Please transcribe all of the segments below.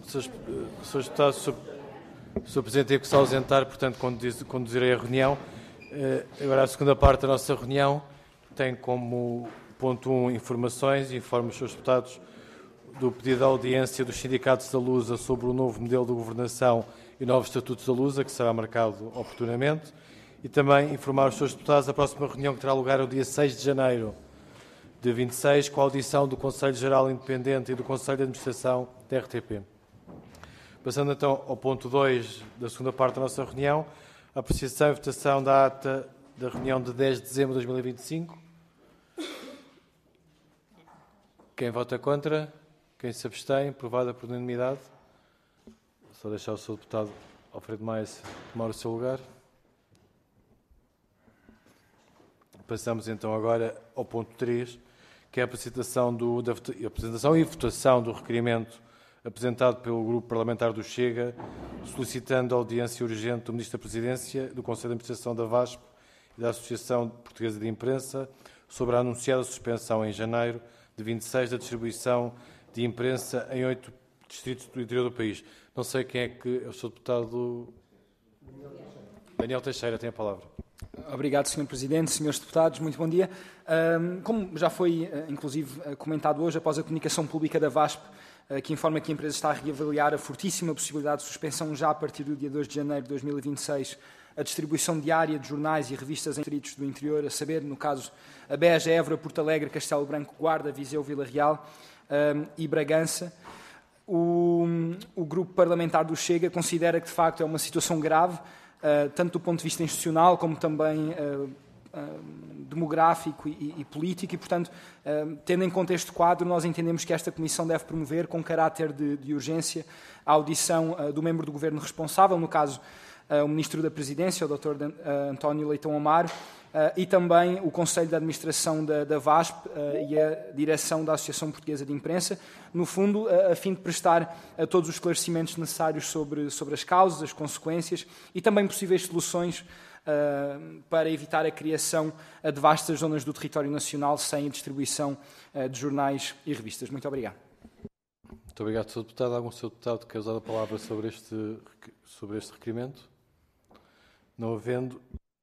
Sr. Deputado, Sr. Presidente, teve que se ausentar, portanto, conduzirei a reunião. Agora, a segunda parte da nossa reunião tem como ponto 1 informações. Informo os Srs. Deputados do pedido de audiência dos sindicatos da Lusa sobre o novo modelo de governação e novos estatutos da Lusa, que será marcado oportunamente. E também informar os Srs. Deputados da próxima reunião que terá lugar no dia 6 de janeiro de 26, com a audição do Conselho Geral Independente e do Conselho de Administração da RTP. Passando então ao ponto 2 da segunda parte da nossa reunião, a apreciação e votação da ata da reunião de 10 de dezembro de 2025. Quem vota contra? Quem se abstém? Aprovada por unanimidade. Só deixar o Sr. Deputado Alfredo Maia tomar o seu lugar. Passamos então agora ao ponto 3, que é a apresentação e votação do requerimento apresentado pelo Grupo Parlamentar do Chega, solicitando a audiência urgente do Ministro da Presidência, do Conselho de Administração da VASP e da Associação Portuguesa de Imprensa sobre a anunciada suspensão em janeiro de 26 da distribuição de imprensa em 8 distritos do interior do país. Não sei quem é que é o Sr. Deputado Daniel Teixeira, tem a palavra. Obrigado, Sr. Presidente, Srs. Deputados, muito bom dia. Como já foi, inclusive, comentado hoje, após a comunicação pública da VASP, que informa que a empresa está a reavaliar a fortíssima possibilidade de suspensão já a partir do dia 2 de janeiro de 2026, a distribuição diária de jornais e revistas em distritos do interior, a saber, no caso, a Beja, Évora, Porto Alegre, Castelo Branco, Guarda, Viseu, Vila Real e Bragança. O Grupo Parlamentar do Chega considera que, de facto, é uma situação grave, tanto do ponto de vista institucional como também demográfico e político e, portanto, tendo em conta este quadro, nós entendemos que esta Comissão deve promover, com caráter de urgência, a audição do membro do Governo responsável, no caso, o Ministro da Presidência, o Dr. António Leitão Amaro, e também o Conselho de Administração da VASP e a Direção da Associação Portuguesa de Imprensa, no fundo, a fim de prestar todos os esclarecimentos necessários sobre as causas, as consequências e também possíveis soluções para evitar a criação de vastas zonas do território nacional sem a distribuição de jornais e revistas. Muito obrigado. Muito obrigado, Sr. Deputado. Algum Sr. Deputado que quer usar a palavra sobre este requerimento? Não havendo.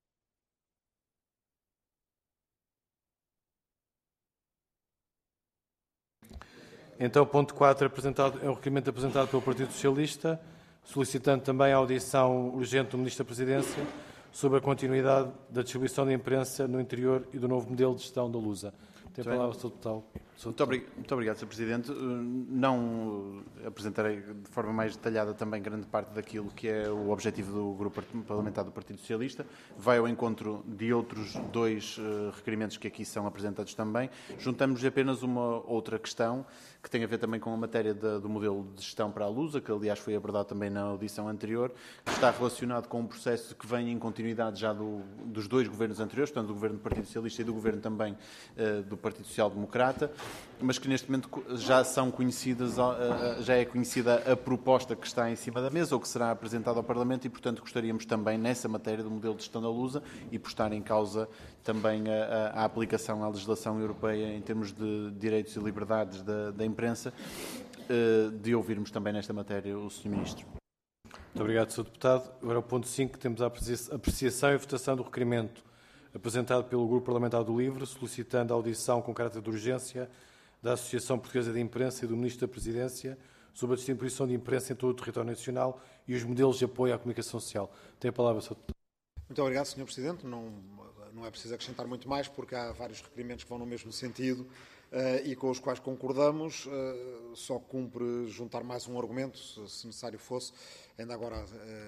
Então, ponto 4 é um requerimento apresentado pelo Partido Socialista, solicitando também a audição urgente do Ministro da Presidência sobre a continuidade da distribuição da imprensa no interior e do novo modelo de gestão da Lusa. Tem a palavra o Sr. Deputado. Muito obrigado, Sr. Presidente. Não apresentarei de forma mais detalhada também grande parte daquilo que é o objetivo do Grupo Parlamentar do Partido Socialista. Vai ao encontro de outros 2 requerimentos que aqui são apresentados também. Juntamos apenas uma outra questão que tem a ver também com a matéria do modelo de gestão para a Lusa, que aliás foi abordado também na audição anterior, que está relacionado com um processo que vem em continuidade já dos 2 governos anteriores, portanto do Governo do Partido Socialista e do Governo também do Partido Social Democrata, mas que neste momento já é conhecida a proposta que está em cima da mesa ou que será apresentada ao Parlamento e, portanto, gostaríamos também nessa matéria do modelo de gestão da Lusa e por estar em causa também a aplicação à legislação europeia em termos de direitos e liberdades da imprensa, de ouvirmos também nesta matéria o Sr. Ministro. Muito obrigado, Sr. Deputado. Agora, o ponto 5, temos a apreciação e votação do requerimento apresentado pelo Grupo Parlamentar do LIVRE, solicitando a audição com caráter de urgência da Associação Portuguesa de Imprensa e do Ministro da Presidência sobre a distribuição de imprensa em todo o território nacional e os modelos de apoio à comunicação social. Tem a palavra, Sr. Deputado. Muito obrigado, Sr. Presidente. Não é preciso acrescentar muito mais, porque há vários requerimentos que vão no mesmo sentido e com os quais concordamos. Só cumpre juntar mais um argumento, se necessário fosse. Ainda agora,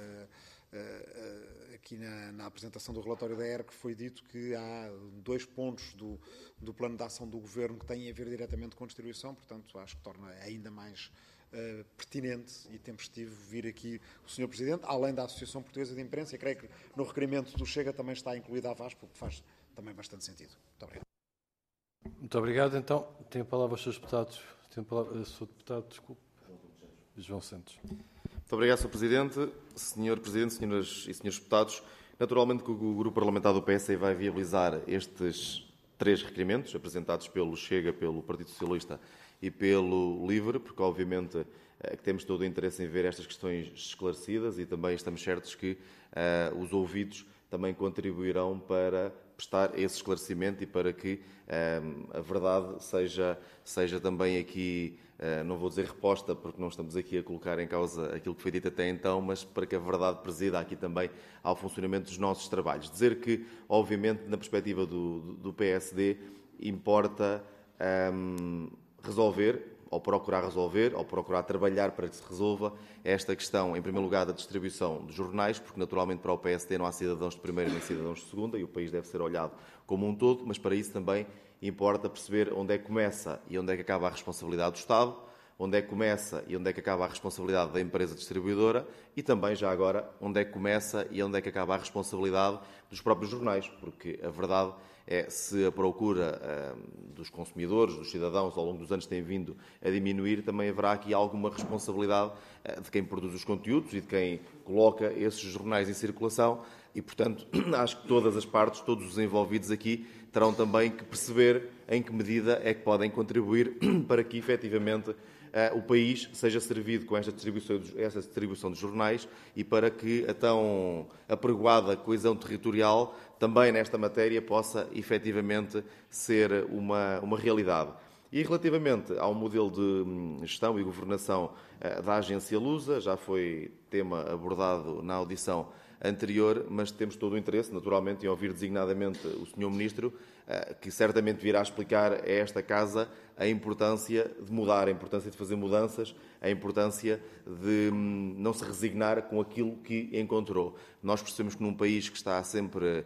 aqui na apresentação do relatório da ERC, foi dito que há 2 pontos do plano de ação do Governo que têm a ver diretamente com a distribuição, portanto, acho que torna ainda mais pertinente e tempestivo vir aqui o Sr. Presidente, além da Associação Portuguesa de Imprensa, e creio que no requerimento do Chega também está incluída a VASP, porque faz também bastante sentido. Muito obrigado. Muito obrigado. Então, tem a palavra os Srs. Deputados. Tem a palavra o Sr. Deputado, desculpe. João Santos. Muito obrigado, Sr. Presidente. Sr. Presidente, Senhoras e Senhores Deputados, naturalmente que o Grupo Parlamentar do PS vai viabilizar estes 3 requerimentos apresentados pelo Chega, pelo Partido Socialista e pelo LIVRE, porque obviamente que temos todo o interesse em ver estas questões esclarecidas e também estamos certos que os ouvidos também contribuirão para prestar esse esclarecimento e para que a verdade seja também aqui, não vou dizer reposta, porque não estamos aqui a colocar em causa aquilo que foi dito até então, mas para que a verdade presida aqui também ao funcionamento dos nossos trabalhos. Dizer que, obviamente, na perspectiva do PSD, importa resolver, ou procurar trabalhar para que se resolva esta questão, em primeiro lugar, da distribuição dos jornais, porque naturalmente para o PSD não há cidadãos de primeira nem cidadãos de segunda e o país deve ser olhado como um todo, mas para isso também importa perceber onde é que começa e onde é que acaba a responsabilidade do Estado, onde é que começa e onde é que acaba a responsabilidade da empresa distribuidora e também, já agora, onde é que começa e onde é que acaba a responsabilidade dos próprios jornais, porque a verdade é se a procura dos consumidores, dos cidadãos, ao longo dos anos tem vindo a diminuir, também haverá aqui alguma responsabilidade de quem produz os conteúdos e de quem coloca esses jornais em circulação e, portanto, acho que todas as partes, todos os envolvidos aqui, terão também que perceber em que medida é que podem contribuir para que, efetivamente, o país seja servido com esta distribuição de jornais e para que a tão apregoada coesão territorial também nesta matéria possa efetivamente ser uma realidade. E relativamente ao modelo de gestão e governação da agência Lusa, já foi tema abordado na audição anterior, mas temos todo o interesse, naturalmente, em ouvir designadamente o Sr. Ministro, que certamente virá explicar a esta Casa a importância de mudar, a importância de fazer mudanças, a importância de não se resignar com aquilo que encontrou. Nós percebemos que num país que está sempre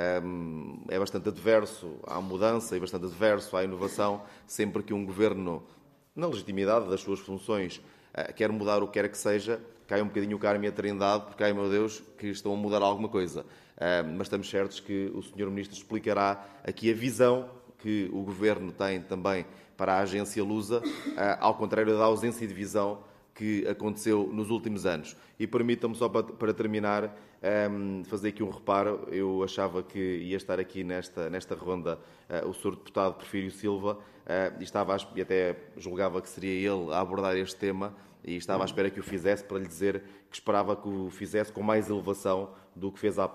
é bastante adverso à mudança e bastante adverso à inovação, sempre que um governo, na legitimidade das suas funções, quer mudar o que quer que seja, cai um bocadinho o carme e a trindade, porque, ai meu Deus, que estão a mudar alguma coisa. Mas estamos certos que o Sr. Ministro explicará aqui a visão que o Governo tem também para a agência Lusa, ao contrário da ausência de visão que aconteceu nos últimos anos. E permitam-me só para terminar, fazer aqui um reparo. Eu achava que ia estar aqui nesta ronda o Sr. Deputado Porfírio Silva e até julgava que seria ele a abordar este tema e estava à espera que o fizesse para lhe dizer que esperava que o fizesse com mais elevação do que fez há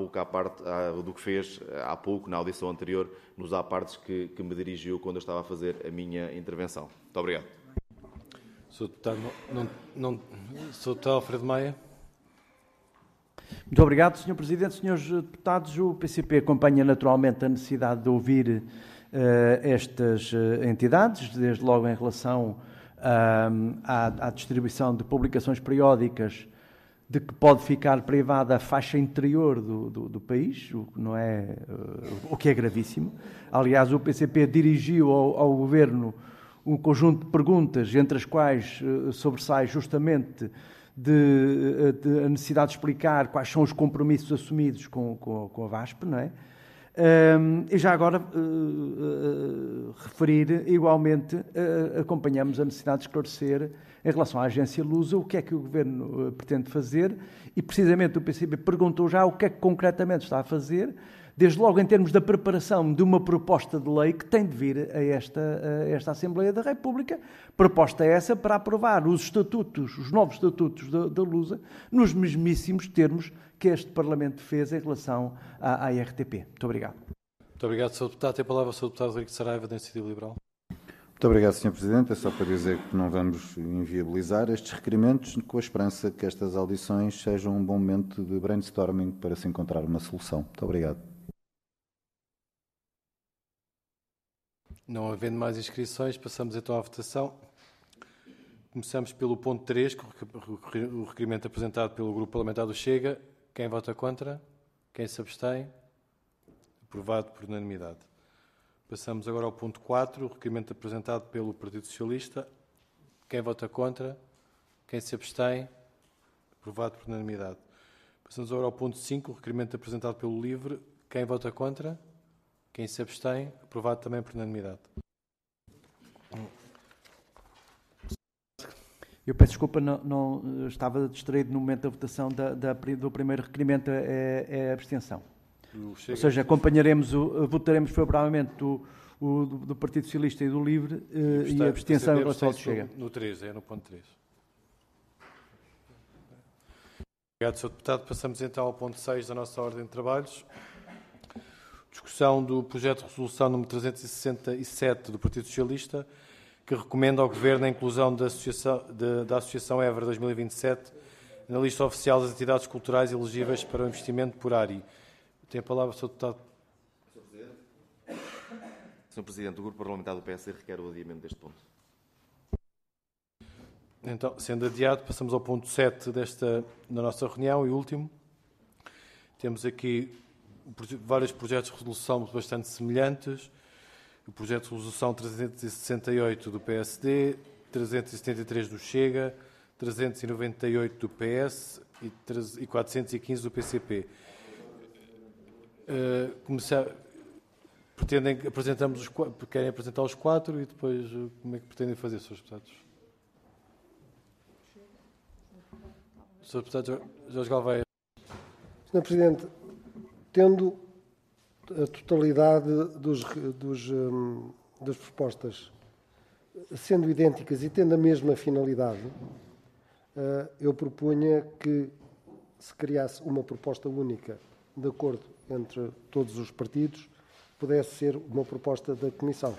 pouco na audição anterior, nos apartes que me dirigiu quando eu estava a fazer a minha intervenção. Muito obrigado. Sr. Deputado, Sr. Deputado Alfredo Maia. Muito obrigado, Sr. Presidente. Senhores deputados, o PCP acompanha naturalmente a necessidade de ouvir estas entidades, desde logo em relação à distribuição de publicações periódicas, de que pode ficar privada a faixa interior do país, o que é gravíssimo. Aliás, o PCP dirigiu ao Governo um conjunto de perguntas, entre as quais sobressai justamente a necessidade de explicar quais são os compromissos assumidos com a VASP, não é? E já agora referir, igualmente, acompanhamos a necessidade de esclarecer em relação à agência Lusa o que é que o Governo pretende fazer e, precisamente, o PCP perguntou já o que é que concretamente está a fazer, desde logo em termos da preparação de uma proposta de lei que tem de vir a esta Assembleia da República, proposta essa para aprovar os novos estatutos da Lusa, nos mesmíssimos termos que este Parlamento fez em relação à RTP. Muito obrigado. Muito obrigado, Sr. Deputado. Tem a palavra o Sr. Deputado Rodrigo Saraiva, da Iniciativa Liberal. Muito obrigado, Sr. Presidente. É só para dizer que não vamos inviabilizar estes requerimentos, com a esperança que estas audições sejam um bom momento de brainstorming para se encontrar uma solução. Muito obrigado. Não havendo mais inscrições, passamos então à votação. Começamos pelo ponto 3, o requerimento apresentado pelo Grupo Parlamentar do Chega. Quem vota contra? Quem se abstém? Aprovado por unanimidade. Passamos agora ao ponto 4, o requerimento apresentado pelo Partido Socialista. Quem vota contra? Quem se abstém? Aprovado por unanimidade. Passamos agora ao ponto 5, o requerimento apresentado pelo LIVRE. Quem vota contra? Quem se abstém? Aprovado também por unanimidade. Eu peço desculpa, não estava distraído no momento da votação do primeiro requerimento, é a abstenção. Ou seja, acompanharemos, votaremos favoravelmente do Partido Socialista e do LIVRE e a abstenção em relação ao Chega. No 3, no ponto 3. Obrigado, Sr. Deputado. Passamos então ao ponto 6 da nossa ordem de trabalhos. Discussão do projeto de resolução número 367 do Partido Socialista, que recomenda ao Governo a inclusão da Associação Évora 2027 na lista oficial das entidades culturais elegíveis para o investimento por ARI. Tem a palavra o Sr. Deputado. Sr. Presidente, o Grupo Parlamentar do PSD requer o adiamento deste ponto. Então, sendo adiado, passamos ao ponto 7 da nossa reunião e último. Temos aqui vários projetos de resolução bastante semelhantes. O projeto de resolução 368 do PSD, 373 do Chega, 398 do PS e 415 do PCP. Querem apresentar os 4 e depois como é que pretendem fazer, Srs. Deputados? Sr. Deputado Jorge Galveia. Sr. Presidente, tendo a totalidade das propostas sendo idênticas e tendo a mesma finalidade, eu propunha que se criasse uma proposta única de acordo entre todos os partidos, pudesse ser uma proposta da Comissão.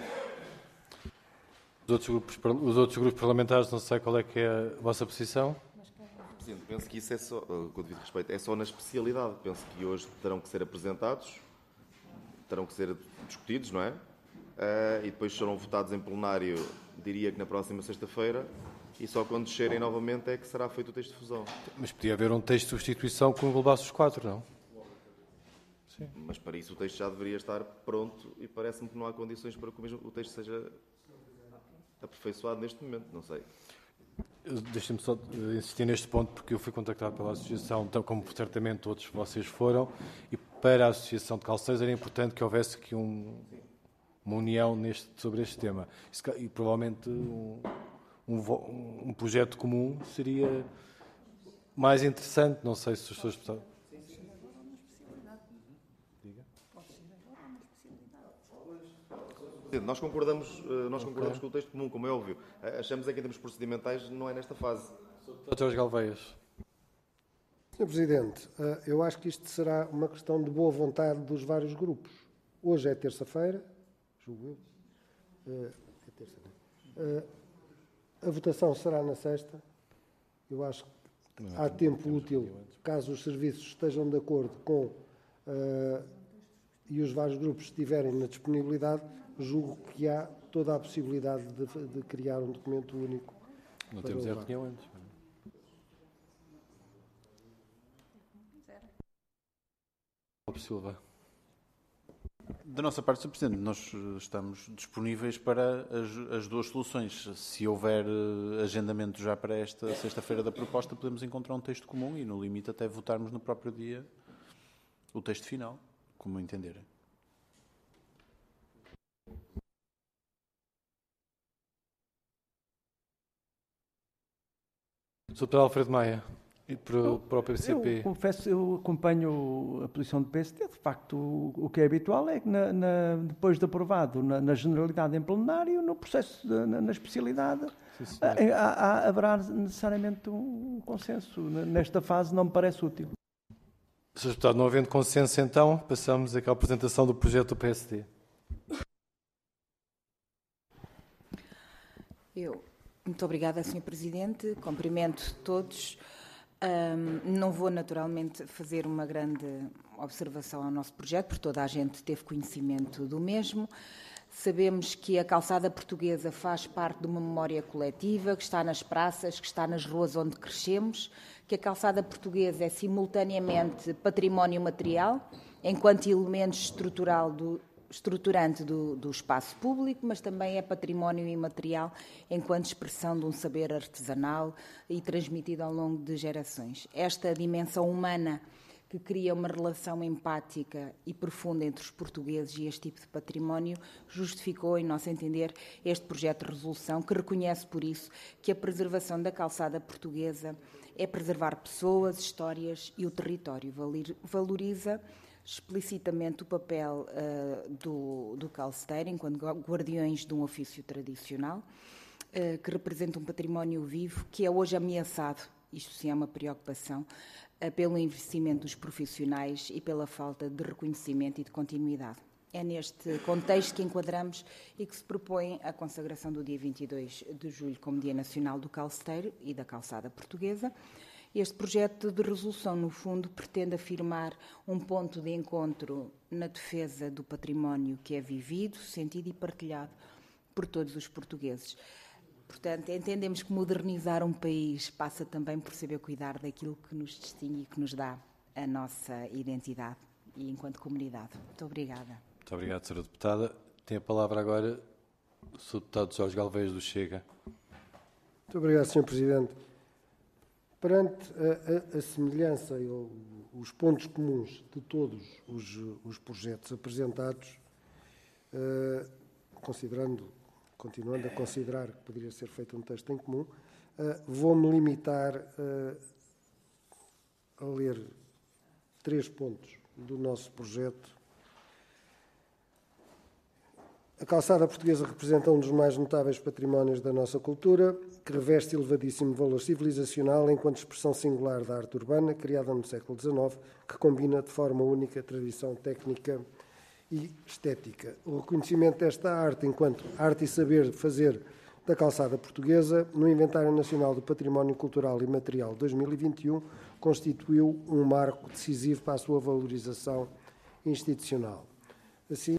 Os outros grupos parlamentares, não sei qual é que é a vossa posição. Presidente, penso que isso é só, com devido respeito, é só na especialidade. Penso que hoje terão que ser apresentados, terão que ser discutidos, não é? E depois serão votados em plenário, diria que na próxima sexta-feira, e só quando descerem novamente é que será feito o texto de fusão. Mas podia haver um texto de substituição que englobasse os 4, não? Sim. Mas para isso o texto já deveria estar pronto e parece-me que não há condições para que o texto seja aperfeiçoado neste momento, não sei. Deixem-me só insistir neste ponto, porque eu fui contactado pela Associação, então, como certamente todos vocês foram, e para a Associação de Calceiros era importante que houvesse aqui uma união sobre este tema. E provavelmente um projeto comum seria mais interessante, não sei se os seus deputados... Nós concordamos com o texto comum, como é óbvio. Achamos é que em termos procedimentais não é nesta fase. Sr. Jorge Galveias. Sr. Presidente, eu acho que isto será uma questão de boa vontade dos vários grupos. Hoje é terça-feira, julgo eu. É terça, não é? A votação será na sexta. Eu acho que há tempo útil, caso os serviços estejam de acordo com e os vários grupos estiverem na disponibilidade, julgo que há toda a possibilidade de criar um documento único. Não temos a reunião antes. Silva. Da nossa parte, Sr. Presidente, nós estamos disponíveis para as duas soluções. Se houver agendamento já para esta sexta-feira da proposta, podemos encontrar um texto comum e, no limite, até votarmos no próprio dia o texto final, como entenderem. Sr. Dr. Alfredo Maia, e para o PCP. Eu confesso, eu acompanho a posição do PSD. De facto, o que é habitual é que depois de aprovado na generalidade em plenário, no processo, na especialidade, haverá necessariamente um consenso. Nesta fase não me parece útil. Sr. Deputado, não havendo consenso, então, passamos aqui à apresentação do projeto do PSD. Muito obrigada, Sr. Presidente. Cumprimento todos. Não vou, naturalmente, fazer uma grande observação ao nosso projeto, porque toda a gente teve conhecimento do mesmo. Sabemos que a calçada portuguesa faz parte de uma memória coletiva, que está nas praças, que está nas ruas onde crescemos, que a calçada portuguesa é simultaneamente património material, enquanto elemento estruturante do espaço público, mas também é património imaterial enquanto expressão de um saber artesanal e transmitido ao longo de gerações. Esta dimensão humana que cria uma relação empática e profunda entre os portugueses e este tipo de património justificou, em nosso entender, este projeto de resolução que reconhece, por isso, que a preservação da calçada portuguesa é preservar pessoas, histórias e o território. Valoriza explicitamente o papel do calceteiro enquanto guardiões de um ofício tradicional, que representa um património vivo que é hoje ameaçado, isto sim é uma preocupação, pelo envelhecimento dos profissionais e pela falta de reconhecimento e de continuidade. É neste contexto que enquadramos e que se propõe a consagração do dia 22 de julho como Dia Nacional do Calceteiro e da Calçada Portuguesa. Este projeto de resolução, no fundo, pretende afirmar um ponto de encontro na defesa do património que é vivido, sentido e partilhado por todos os portugueses. Portanto, entendemos que modernizar um país passa também por saber cuidar daquilo que nos distingue e que nos dá a nossa identidade e enquanto comunidade. Muito obrigada. Muito obrigado, Sra. Deputada. Tem a palavra agora o Sr. Deputado Jorge Galvez, do Chega. Muito obrigado, Sr. Presidente. Perante a semelhança e os pontos comuns de todos os projetos apresentados, continuando a considerar que poderia ser feito um texto em comum, vou-me limitar a ler 3 pontos do nosso projeto. A calçada portuguesa representa um dos mais notáveis patrimónios da nossa cultura, que reveste elevadíssimo valor civilizacional enquanto expressão singular da arte urbana, criada no século XIX, que combina de forma única tradição técnica e estética. O reconhecimento desta arte enquanto arte e saber fazer da calçada portuguesa no Inventário Nacional do Património Cultural e Material 2021 constituiu um marco decisivo para a sua valorização institucional. Assim,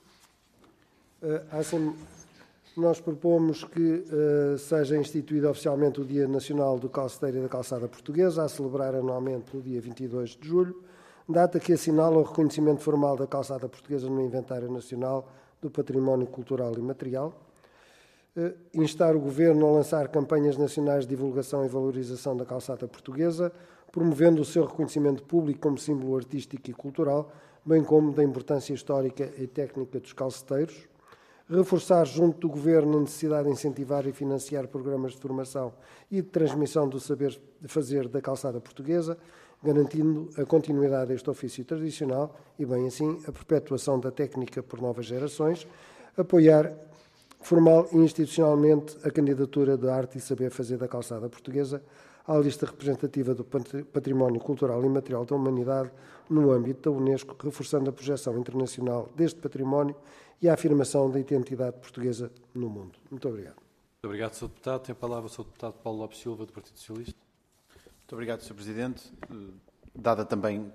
nós propomos que seja instituído oficialmente o Dia Nacional do Calceteiro e da Calçada Portuguesa, a celebrar anualmente no dia 22 de julho, data que assinala o reconhecimento formal da calçada portuguesa no Inventário Nacional do Património Cultural e Material. Instar o Governo a lançar campanhas nacionais de divulgação e valorização da calçada portuguesa, promovendo o seu reconhecimento público como símbolo artístico e cultural, bem como da importância histórica e técnica dos calceteiros. Reforçar junto do Governo a necessidade de incentivar e financiar programas de formação e de transmissão do saber fazer da calçada portuguesa, garantindo a continuidade deste ofício tradicional e, bem assim, a perpetuação da técnica por novas gerações. Apoiar formal e institucionalmente a candidatura de arte e saber fazer da calçada portuguesa à lista representativa do património cultural e material da humanidade no âmbito da Unesco, reforçando a projeção internacional deste património e a afirmação da identidade portuguesa no mundo. Muito obrigado. Muito obrigado, Sr. Deputado. Tem a palavra o Sr. Deputado Paulo Lopes Silva, do Partido Socialista. Muito obrigado, Sr. Presidente. Dada também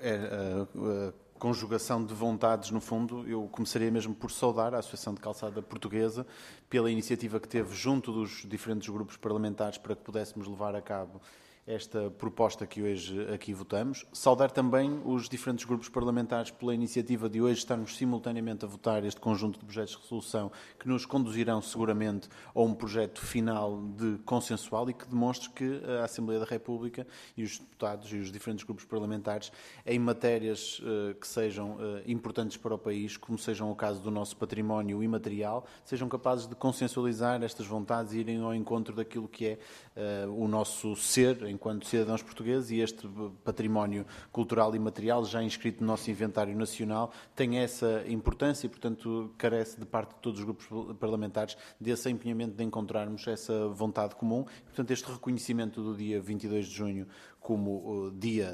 a conjugação de vontades, no fundo, eu começaria mesmo por saudar a Associação de Calçada Portuguesa pela iniciativa que teve junto dos diferentes grupos parlamentares para que pudéssemos levar a cabo esta proposta que hoje aqui votamos. Saudar também os diferentes grupos parlamentares pela iniciativa de hoje estarmos simultaneamente a votar este conjunto de projetos de resolução que nos conduzirão seguramente a um projeto final de consensual e que demonstre que a Assembleia da República e os deputados e os diferentes grupos parlamentares, em matérias que sejam importantes para o país, como sejam o caso do nosso património imaterial, sejam capazes de consensualizar estas vontades e irem ao encontro daquilo que é o nosso ser enquanto cidadãos portugueses, e este património cultural e material, já inscrito no nosso inventário nacional, tem essa importância e, portanto, carece de parte de todos os grupos parlamentares desse empenhamento de encontrarmos essa vontade comum. Portanto, este reconhecimento do dia 22 de junho como Dia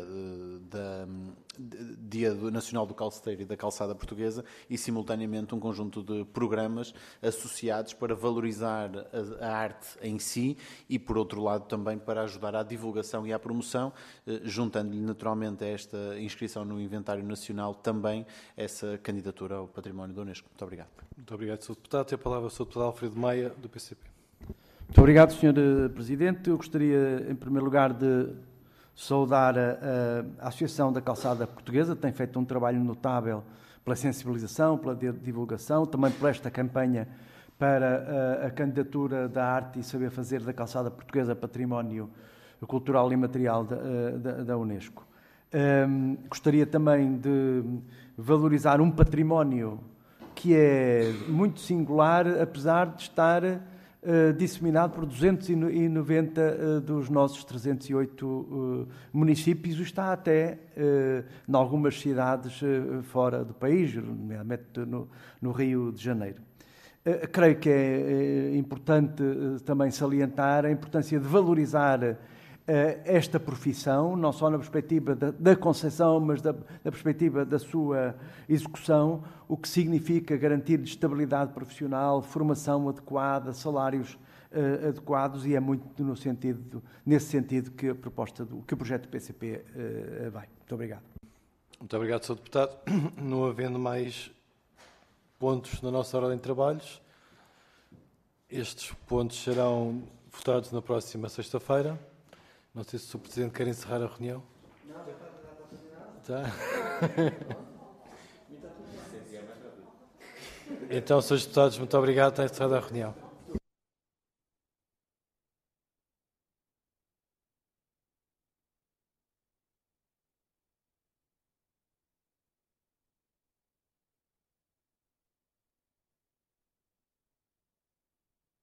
Nacional do Calceteiro e da Calçada Portuguesa e, simultaneamente, um conjunto de programas associados para valorizar a arte em si e, por outro lado, também para ajudar à divulgação e à promoção, juntando-lhe naturalmente a esta inscrição no Inventário Nacional também essa candidatura ao património da Unesco. Muito obrigado. Muito obrigado, Sr. Deputado. Tem a palavra o Sr. Deputado Alfredo Maia, do PCP. Muito obrigado, Sr. Presidente. Eu gostaria, em primeiro lugar, de saudar a Associação da Calçada Portuguesa, que tem feito um trabalho notável pela sensibilização, pela divulgação, também por esta campanha para a candidatura da arte e saber fazer da calçada portuguesa património cultural e material da Unesco. Gostaria também de valorizar um património que é muito singular, apesar de estar disseminado por 290 dos nossos 308 municípios, e está até em algumas cidades fora do país, nomeadamente no Rio de Janeiro. Creio que é importante também salientar a importância de valorizar esta profissão, não só na perspectiva da concepção, mas da perspectiva da sua execução, o que significa garantir estabilidade profissional, formação adequada, salários adequados, e é muito nesse sentido que que o projeto do PCP vai. Muito obrigado. Muito obrigado, Sr. Deputado. Não havendo mais pontos na nossa ordem de trabalhos, estes pontos serão votados na próxima sexta-feira. Não sei se o Sr. Presidente quer encerrar a reunião. Não, já está. Então, Srs. Deputados, muito obrigado. Está encerrada a reunião.